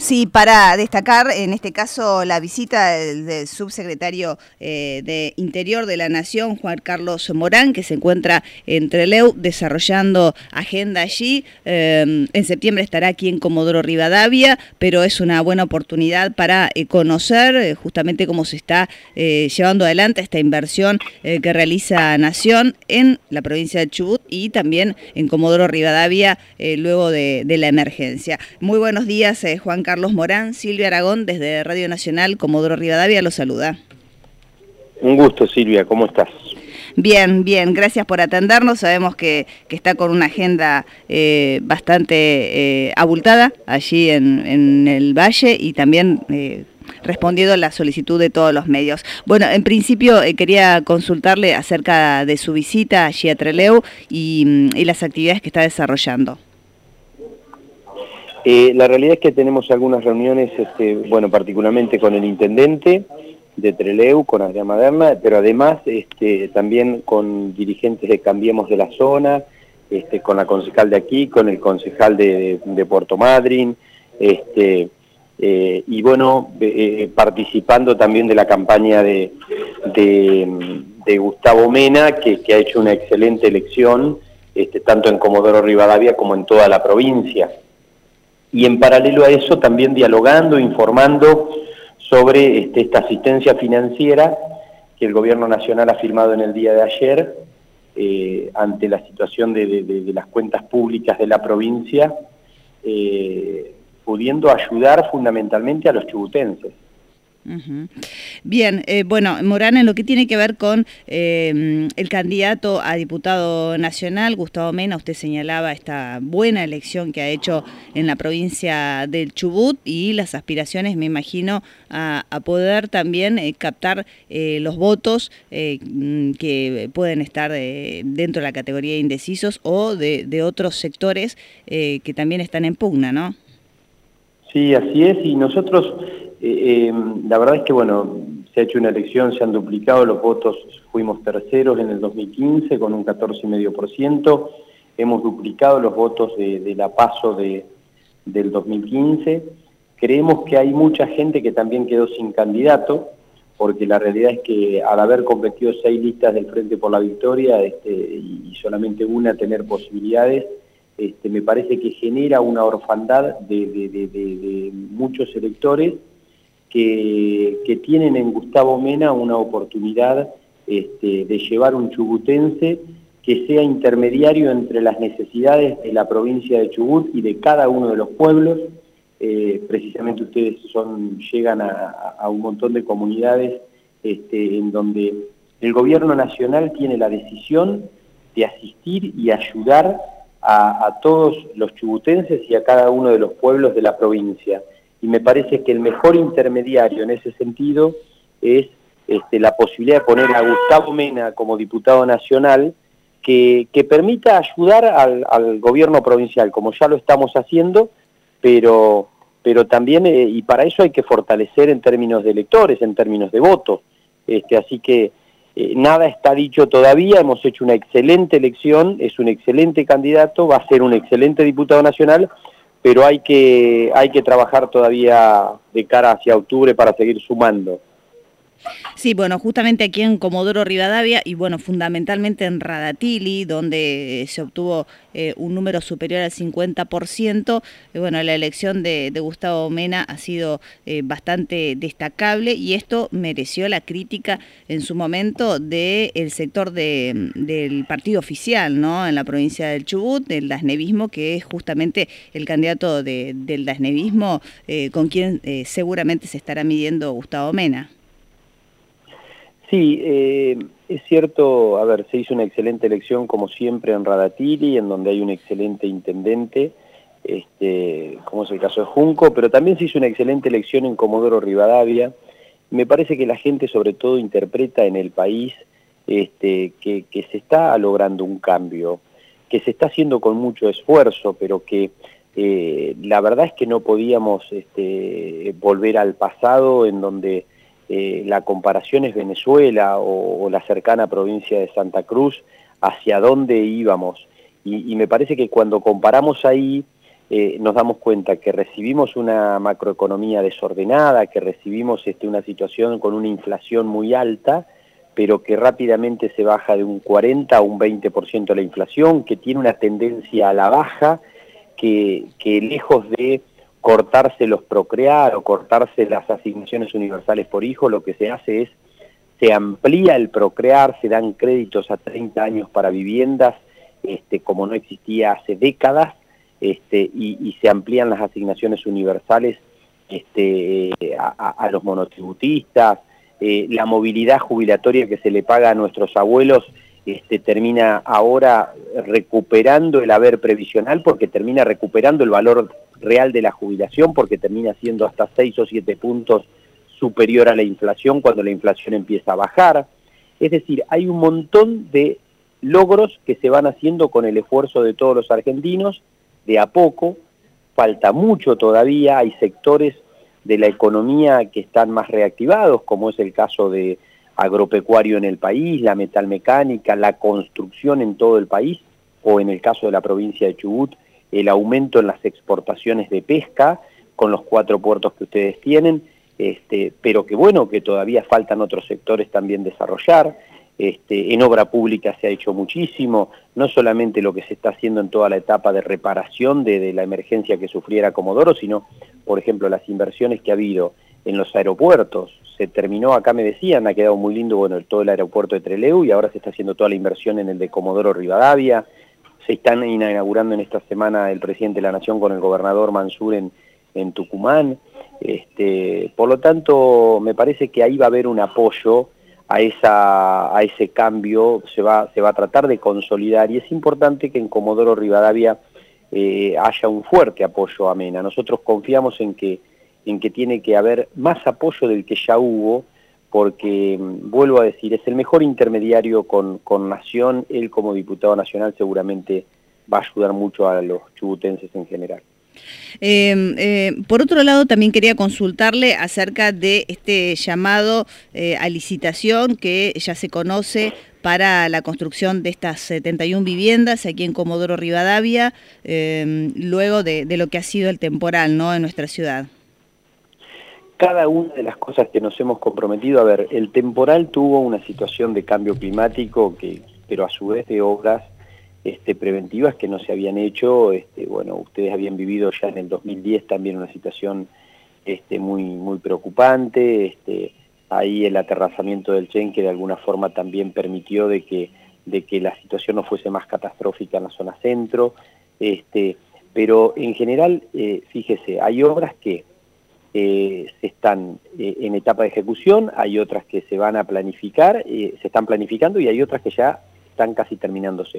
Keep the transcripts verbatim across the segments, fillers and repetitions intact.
Sí, para destacar en este caso la visita del, del subsecretario eh, de Interior de la Nación, Juan Carlos Morán, que se encuentra en Trelew desarrollando agenda allí. Eh, en septiembre estará aquí en Comodoro Rivadavia, pero es una buena oportunidad para eh, conocer eh, justamente cómo se está eh, llevando adelante esta inversión eh, que realiza Nación en la provincia de Chubut y también en Comodoro Rivadavia eh, luego de, de la emergencia. Muy buenos días, eh, Juan Carlos Morán. Silvia Aragón, desde Radio Nacional, Comodoro Rivadavia, lo saluda. Un gusto, Silvia, ¿cómo estás? Bien, bien, gracias por atendernos. Sabemos que, que está con una agenda eh, bastante eh, abultada allí en, en el Valle y también eh, respondiendo a la solicitud de todos los medios. Bueno, en principio eh, quería consultarle acerca de su visita allí a Trelew y, y las actividades que está desarrollando. Eh, la realidad es que tenemos algunas reuniones, este, bueno, particularmente con el intendente de Trelew, con Adrián Maderna, pero además este, también con dirigentes de Cambiemos de la zona, este, con la concejal de aquí, con el concejal de, de Puerto Madryn, este, eh, y bueno, eh, participando también de la campaña de, de, de Gustavo Mena, que, que ha hecho una excelente elección, este, tanto en Comodoro Rivadavia como en toda la provincia. Y en paralelo a eso también dialogando, informando sobre este, esta asistencia financiera que el Gobierno Nacional ha firmado en el día de ayer eh, ante la situación de, de, de las cuentas públicas de la provincia, eh, pudiendo ayudar fundamentalmente a los chubutenses. Uh-huh. Bien, eh, bueno, Morán, en lo que tiene que ver con eh, el candidato a diputado nacional, Gustavo Mena, usted señalaba esta buena elección que ha hecho en la provincia del Chubut y las aspiraciones, me imagino, a, a poder también eh, captar eh, los votos eh, que pueden estar eh, dentro de la categoría de indecisos o de, de otros sectores eh, que también están en pugna, ¿no? Sí, así es, y nosotros... Eh, eh, la verdad es que, bueno, se ha hecho una elección, se han duplicado los votos, fuimos terceros en el dos mil quince con un catorce coma cinco por ciento, hemos duplicado los votos de, de la PASO de, del dos mil quince, creemos que hay mucha gente que también quedó sin candidato, porque la realidad es que al haber competido seis listas del Frente por la Victoria este, y solamente una tener posibilidades, este, me parece que genera una orfandad de, de, de, de, de muchos electores, Que, que tienen en Gustavo Mena una oportunidad este, de llevar un chubutense que sea intermediario entre las necesidades de la provincia de Chubut y de cada uno de los pueblos. Eh, precisamente ustedes son, llegan a, a un montón de comunidades este, en donde el gobierno nacional tiene la decisión de asistir y ayudar a, a todos los chubutenses y a cada uno de los pueblos de la provincia. Y me parece que el mejor intermediario en ese sentido es este, la posibilidad de poner a Gustavo Mena como diputado nacional que, que permita ayudar al, al gobierno provincial, como ya lo estamos haciendo, pero, pero también, eh, y para eso hay que fortalecer en términos de electores, en términos de votos. Este, así que eh, nada está dicho todavía, hemos hecho una excelente elección, es un excelente candidato, va a ser un excelente diputado nacional, pero hay que, hay que trabajar todavía de cara hacia octubre para seguir sumando. Sí, bueno, justamente aquí en Comodoro Rivadavia y bueno, fundamentalmente en Radatili, donde se obtuvo eh, un número superior al cincuenta por ciento, eh, bueno, la elección de, de Gustavo Mena ha sido eh, bastante destacable y esto mereció la crítica en su momento del sector de, del partido oficial, ¿no? En la provincia del Chubut, del dasnevismo, que es justamente el candidato de, del dasnevismo eh, con quien eh, seguramente se estará midiendo Gustavo Mena. Sí, eh, es cierto, a ver, se hizo una excelente elección como siempre en Radatili, en donde hay un excelente intendente, este, como es el caso de Junco, pero también se hizo una excelente elección en Comodoro Rivadavia. Me parece que la gente sobre todo interpreta en el país este, que, que se está logrando un cambio, que se está haciendo con mucho esfuerzo, pero que eh, la verdad es que no podíamos este, volver al pasado en donde... Eh, la comparación es Venezuela o, o la cercana provincia de Santa Cruz, hacia dónde íbamos. Y, y me parece que cuando comparamos ahí, eh, nos damos cuenta que recibimos una macroeconomía desordenada, que recibimos este, una situación con una inflación muy alta, pero que rápidamente se baja de un cuarenta a un veinte por ciento la inflación, que tiene una tendencia a la baja, que, que lejos de cortarse los procrear o cortarse las asignaciones universales por hijo, lo que se hace es, se amplía el procrear, se dan créditos a treinta años para viviendas, este, como no existía hace décadas, este, y, y se amplían las asignaciones universales este, a, a los monotributistas. Eh, la movilidad jubilatoria que se le paga a nuestros abuelos este, termina ahora recuperando el haber previsional, porque termina recuperando el valor real de la jubilación, porque termina siendo hasta seis o siete puntos superior a la inflación cuando la inflación empieza a bajar. Es decir, hay un montón de logros que se van haciendo con el esfuerzo de todos los argentinos, de a poco, falta mucho todavía, hay sectores de la economía que están más reactivados, como es el caso de agropecuario en el país, la metalmecánica, la construcción en todo el país, o en el caso de la provincia de Chubut, el aumento en las exportaciones de pesca, con los cuatro puertos que ustedes tienen, este, pero que bueno, que todavía faltan otros sectores también desarrollar. Este, en obra pública se ha hecho muchísimo, no solamente lo que se está haciendo en toda la etapa de reparación de, de la emergencia que sufriera Comodoro, sino, por ejemplo, las inversiones que ha habido en los aeropuertos. Se terminó, acá me decían, ha quedado muy lindo, bueno, todo el aeropuerto de Trelew, y ahora se está haciendo toda la inversión en el de Comodoro Rivadavia. Se están inaugurando en esta semana el presidente de la Nación con el gobernador Mansur en, en Tucumán. Este, por lo tanto, me parece que ahí va a haber un apoyo a, esa, a ese cambio, se va, se va a tratar de consolidar, y es importante que en Comodoro Rivadavia eh, haya un fuerte apoyo a Mena. Nosotros confiamos en que, en que tiene que haber más apoyo del que ya hubo, porque, vuelvo a decir, es el mejor intermediario con, con Nación. Él como diputado nacional seguramente va a ayudar mucho a los chubutenses en general. Eh, eh, por otro lado, también quería consultarle acerca de este llamado eh, a licitación que ya se conoce para la construcción de estas setenta y una viviendas aquí en Comodoro Rivadavia, eh, luego de, de lo que ha sido el temporal, ¿no?, en nuestra ciudad. Cada una de las cosas que nos hemos comprometido, a ver, el temporal tuvo una situación de cambio climático, que, pero a su vez de obras este, preventivas que no se habían hecho. Este, bueno, ustedes habían vivido ya en el dos mil diez también una situación este, muy, muy preocupante. Este, ahí el aterrazamiento del Chenque de alguna forma también permitió de que, de que la situación no fuese más catastrófica en la zona centro. Este, pero en general, eh, fíjese, hay obras que Eh, se están eh, en etapa de ejecución, hay otras que se van a planificar, eh, se están planificando, y hay otras que ya están casi terminándose.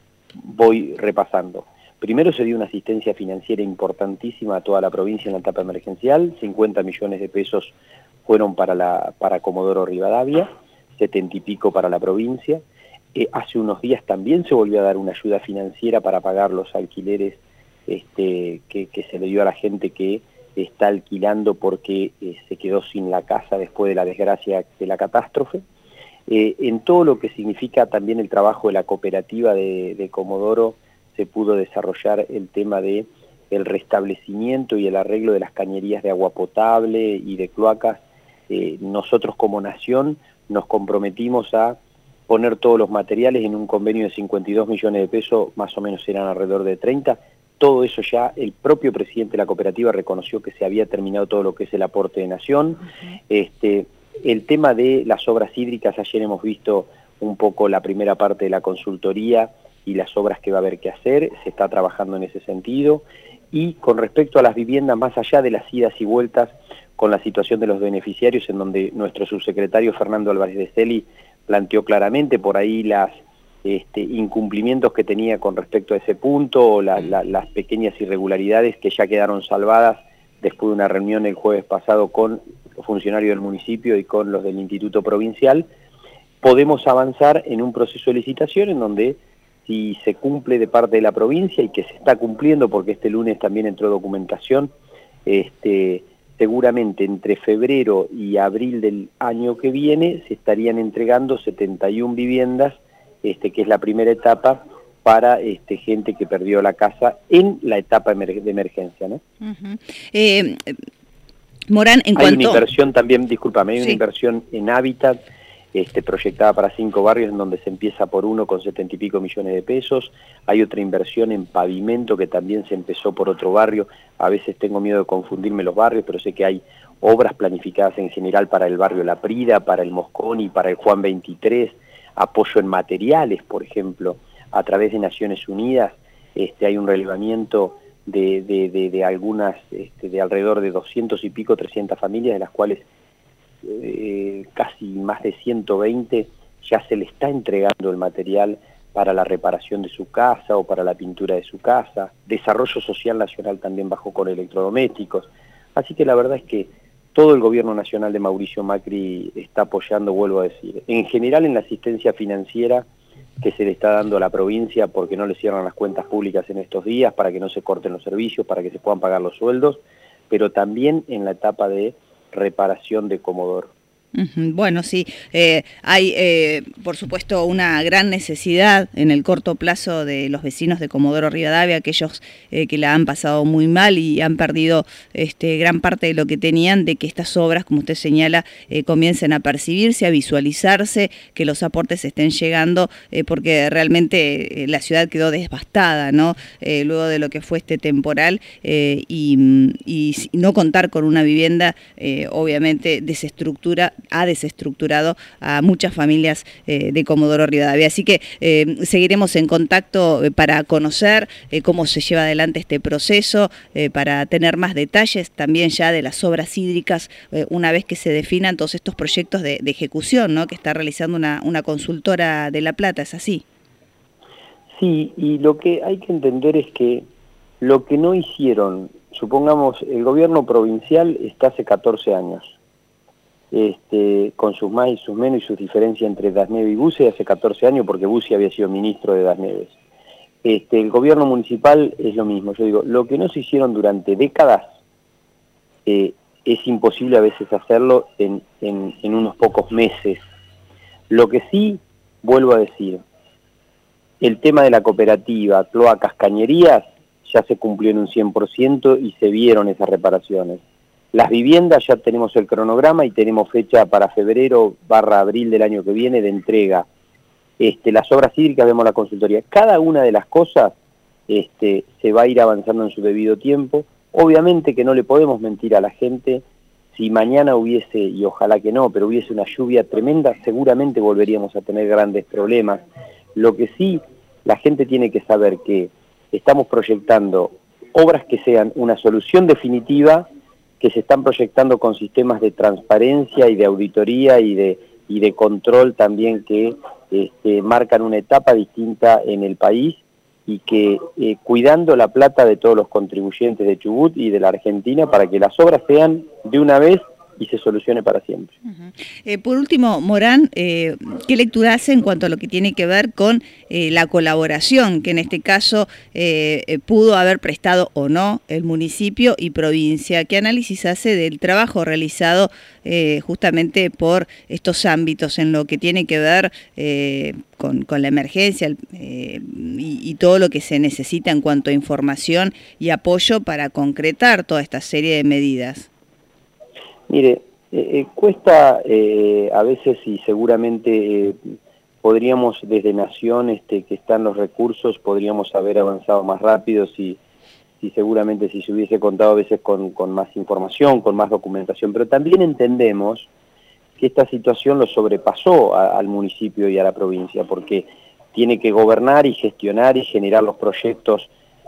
Voy repasando. Primero se dio una asistencia financiera importantísima a toda la provincia en la etapa emergencial, cincuenta millones de pesos fueron para, la, para Comodoro Rivadavia, setenta y pico para la provincia. Eh, hace unos días también se volvió a dar una ayuda financiera para pagar los alquileres este, que, que se le dio a la gente que está alquilando porque eh, se quedó sin la casa después de la desgracia de la catástrofe. Eh, en todo lo que significa también el trabajo de la cooperativa de, de Comodoro, se pudo desarrollar el tema de el restablecimiento y el arreglo de las cañerías de agua potable y de cloacas. Eh, nosotros como Nación nos comprometimos a poner todos los materiales en un convenio de cincuenta y dos millones de pesos, más o menos eran alrededor de treinta. Todo eso ya el propio presidente de la cooperativa reconoció que se había terminado todo lo que es el aporte de Nación. Uh-huh. Este, el tema de las obras hídricas, ayer hemos visto un poco la primera parte de la consultoría y las obras que va a haber que hacer, se está trabajando en ese sentido. Y con respecto a las viviendas, más allá de las idas y vueltas con la situación de los beneficiarios, en donde nuestro subsecretario Fernando Álvarez de Celi planteó claramente por ahí las Este, incumplimientos que tenía con respecto a ese punto, o la, la, las pequeñas irregularidades que ya quedaron salvadas después de una reunión el jueves pasado con los funcionarios del municipio y con los del Instituto Provincial. Podemos avanzar en un proceso de licitación en donde, si se cumple de parte de la provincia, y que se está cumpliendo porque este lunes también entró documentación, este, seguramente entre febrero y abril del año que viene se estarían entregando setenta y una viviendas, Este, que es la primera etapa, para este, gente que perdió la casa en la etapa de emergencia, ¿no? Uh-huh. eh, Morán, en hay cuanto... una inversión también, discúlpame, hay sí. una inversión en hábitat este, proyectada para cinco barrios en donde se empieza por uno con setenta y pico millones de pesos. Hay otra inversión en pavimento que también se empezó por otro barrio. A veces tengo miedo de confundirme los barrios, pero sé que hay obras planificadas en general para el barrio La Prida, para el Mosconi, para el Juan veintitrés, apoyo en materiales, por ejemplo, a través de Naciones Unidas. Este, hay un relevamiento de, de, de, de algunas, este, de alrededor de doscientos y pico, trescientas familias, de las cuales eh, casi más de ciento veinte ya se le está entregando el material para la reparación de su casa o para la pintura de su casa. Desarrollo Social Nacional también bajó con electrodomésticos. Así que la verdad es que todo el gobierno nacional de Mauricio Macri está apoyando, vuelvo a decir, en general en la asistencia financiera que se le está dando a la provincia porque no le cierran las cuentas públicas en estos días, para que no se corten los servicios, para que se puedan pagar los sueldos, pero también en la etapa de reparación de Comodoro. Bueno, sí, eh, hay eh, por supuesto una gran necesidad en el corto plazo de los vecinos de Comodoro Rivadavia, aquellos eh, que la han pasado muy mal y han perdido este, gran parte de lo que tenían, de que estas obras, como usted señala, eh, comiencen a percibirse, a visualizarse, que los aportes estén llegando, eh, porque realmente eh, la ciudad quedó devastada, ¿no? Eh, luego de lo que fue este temporal eh, y, y no contar con una vivienda, eh, obviamente desestructura ha desestructurado a muchas familias eh, de Comodoro Rivadavia. Así que eh, seguiremos en contacto para conocer eh, cómo se lleva adelante este proceso, eh, para tener más detalles también ya de las obras hídricas, eh, una vez que se definan todos estos proyectos de, de ejecución, ¿no?, que está realizando una, una consultora de La Plata, ¿es así? Sí, y lo que hay que entender es que lo que no hicieron, supongamos, el gobierno provincial está hace catorce años, Este, con sus más y sus menos y sus diferencias entre Das Neves y Bussi hace catorce años, porque Bussi había sido ministro de Das Neves. Este, el gobierno municipal es lo mismo. Yo digo, lo que no se hicieron durante décadas, eh, es imposible a veces hacerlo en, en, en unos pocos meses. Lo que sí, vuelvo a decir, el tema de la cooperativa, cloacas, cañerías, ya se cumplió en un cien por ciento y se vieron esas reparaciones. Las viviendas ya tenemos el cronograma y tenemos fecha para febrero barra abril del año que viene de entrega. Este, las obras hídricas vemos la consultoría. Cada una de las cosas este, se va a ir avanzando en su debido tiempo. Obviamente que no le podemos mentir a la gente. Si mañana hubiese, y ojalá que no, pero hubiese una lluvia tremenda, seguramente volveríamos a tener grandes problemas. Lo que sí, la gente tiene que saber que estamos proyectando obras que sean una solución definitiva, que se están proyectando con sistemas de transparencia y de auditoría y de, y de control también que este, marcan una etapa distinta en el país y que eh, cuidando la plata de todos los contribuyentes de Chubut y de la Argentina para que las obras sean de una vez y se solucione para siempre. Uh-huh. eh, por último, Morán, eh, ¿qué lectura hace en cuanto a lo que tiene que ver con eh, la colaboración que en este caso eh, eh, pudo haber prestado o no el municipio y provincia? ¿Qué análisis hace del trabajo realizado eh, justamente por estos ámbitos en lo que tiene que ver eh, con, con la emergencia eh, y, y todo lo que se necesita en cuanto a información y apoyo para concretar toda esta serie de medidas? Mire, eh, eh, cuesta eh, a veces y seguramente eh, podríamos desde Nación, este, que están los recursos, podríamos haber avanzado más rápido si, si seguramente si se hubiese contado a veces con, con más información, con más documentación, pero también entendemos que esta situación lo sobrepasó a, al municipio y a la provincia, porque tiene que gobernar y gestionar y generar los proyectos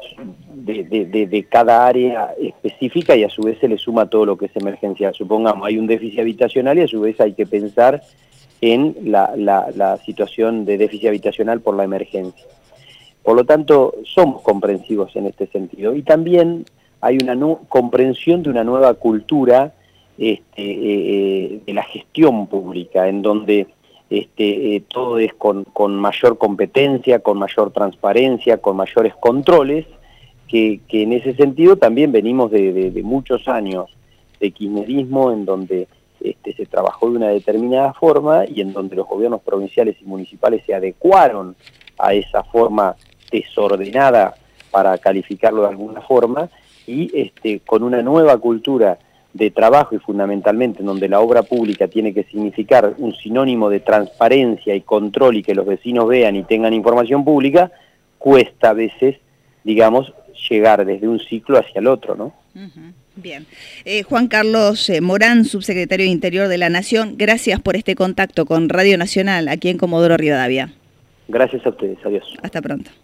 De, de, de, de cada área específica y a su vez se le suma todo lo que es emergencia. Supongamos, hay un déficit habitacional y a su vez hay que pensar en la, la, la situación de déficit habitacional por la emergencia. Por lo tanto, somos comprensivos en este sentido. Y también hay una no, comprensión de una nueva cultura este, eh, de la gestión pública, en donde este, eh, todo es con, con mayor competencia, con mayor transparencia, con mayores controles, que, que en ese sentido también venimos de, de, de muchos años de kirchnerismo, en donde este, se trabajó de una determinada forma y en donde los gobiernos provinciales y municipales se adecuaron a esa forma desordenada, para calificarlo de alguna forma, y este, con una nueva cultura de trabajo y fundamentalmente en donde la obra pública tiene que significar un sinónimo de transparencia y control y que los vecinos vean y tengan información pública, cuesta a veces, digamos, llegar desde un ciclo hacia el otro, ¿no? Uh-huh. Bien. Eh, Juan Carlos eh, Morán, subsecretario de Interior de la Nación, gracias por este contacto con Radio Nacional aquí en Comodoro Rivadavia. Gracias a ustedes, adiós. Hasta pronto.